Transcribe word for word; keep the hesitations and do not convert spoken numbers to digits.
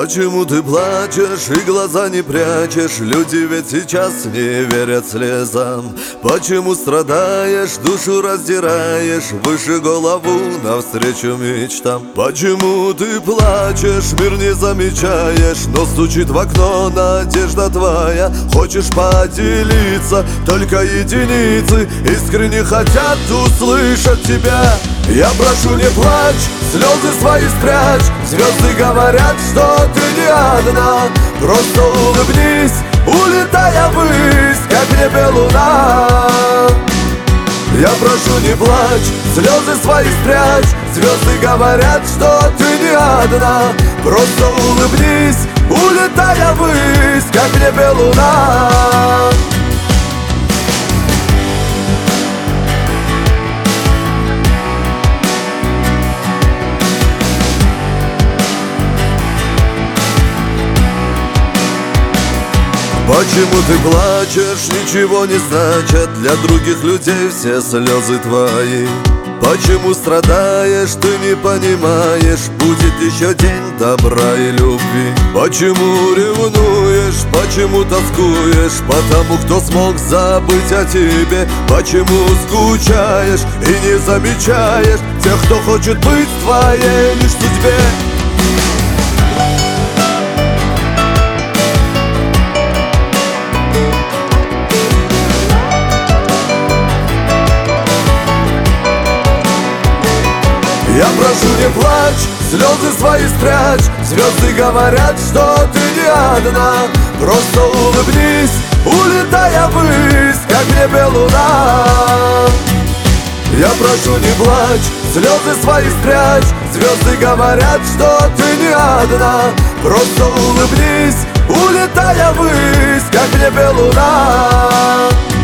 Почему ты плачешь и глаза не прячешь? Люди ведь сейчас не верят слезам. Почему страдаешь, душу раздираешь, выше голову навстречу мечтам? Почему ты плачешь, мир не замечаешь, но стучит в окно надежда твоя? Хочешь поделиться, только единицы искренне хотят услышать тебя. Я прошу, не плачь, слезы свои спрячь. Звезды говорят, что ты не одна. Просто улыбнись, улетая ввысь, как в небе луна. Я прошу, не плачь, слезы свои спрячь. Звезды говорят, что ты не одна. Просто улыбнись, улетая ввысь, как в небе луна. Почему ты плачешь, ничего не значит. Для других людей все слезы твои. Почему страдаешь, ты не понимаешь, будет еще день добра и любви. Почему ревнуешь, почему тоскуешь по тому, кто смог забыть о тебе? Почему скучаешь и не замечаешь тех, кто хочет быть в твоей лишь судьбе? Я прошу, не плачь, слезы свои спрячь. Звезды говорят, что ты не одна. Просто улыбнись, улетая ввысь, как в небе луна. Я прошу, не плачь, слезы свои спрячь. Звезды говорят, что ты не одна. Просто улыбнись, улетая ввысь, как в небе луна.